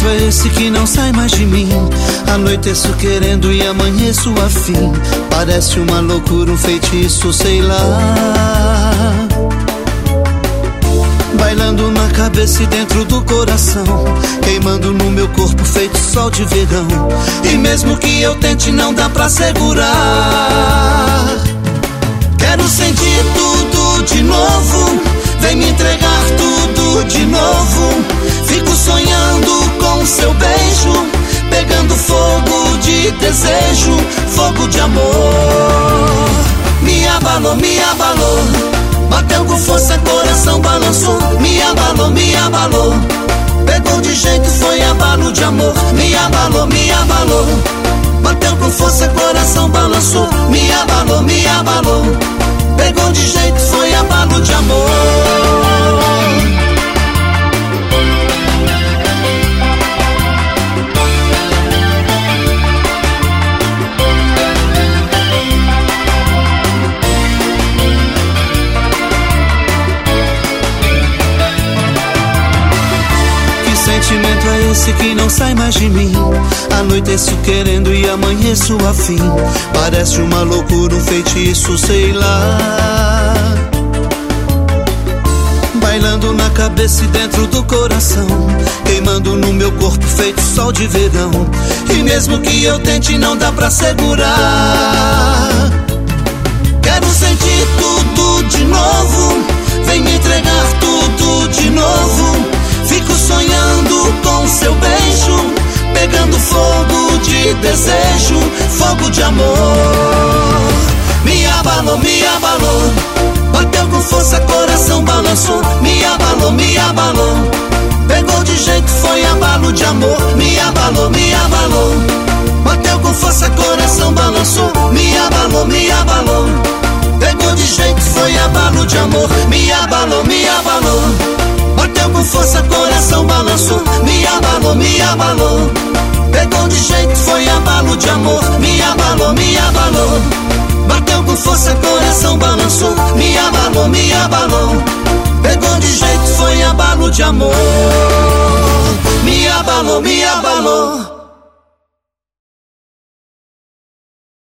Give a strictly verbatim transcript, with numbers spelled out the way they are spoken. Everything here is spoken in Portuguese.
é esse que não sai mais de mim? Anoiteço querendo e amanheço afim. Parece uma loucura, um feitiço, sei lá. Bailando na cabeça e dentro do coração, queimando no meu corpo feito sol de verão. E mesmo que eu tente não dá pra segurar. Quero sentir tudo de novo, vem me entregar tudo de novo. Fico sonhando com seu beijo, pegando fogo de desejo, fogo de amor. Me abalou, me abalou, bateu com força, coração balançou. Me abalou, me abalou, pegou de jeito, foi abalo de amor. Me abalou, me abalou, bateu com força, coração balançou. Me abalou, me abalou, pegou de jeito, foi abalo de amor. Sentimento é esse que não sai mais de mim? Anoiteço querendo e amanheço afim. Parece uma loucura, um feitiço, sei lá. Bailando na cabeça e dentro do coração, queimando no meu corpo feito sol de verão. E mesmo que eu tente não dá pra segurar. Quero sentir tudo de novo, vem me entregar tudo de novo. Fico sonhando com seu beijo, pegando fogo de desejo, fogo de amor. Me abalou, me abalou, bateu com força, coração balançou. Me abalou, me abalou, pegou de jeito, foi abalo de amor. Me abalou, me abalou, bateu com força, coração balançou. Me abalou, me abalou, pegou de jeito, foi abalo de amor. Me abalou, me abalou, bateu com força, coração balançou. Me abalou, me abalou, pegou de jeito, foi abalo de amor. Me abalou, me abalou, bateu com força, coração balançou. Me abalou, me abalou, pegou de jeito, foi abalo de amor. Me abalou, me abalou.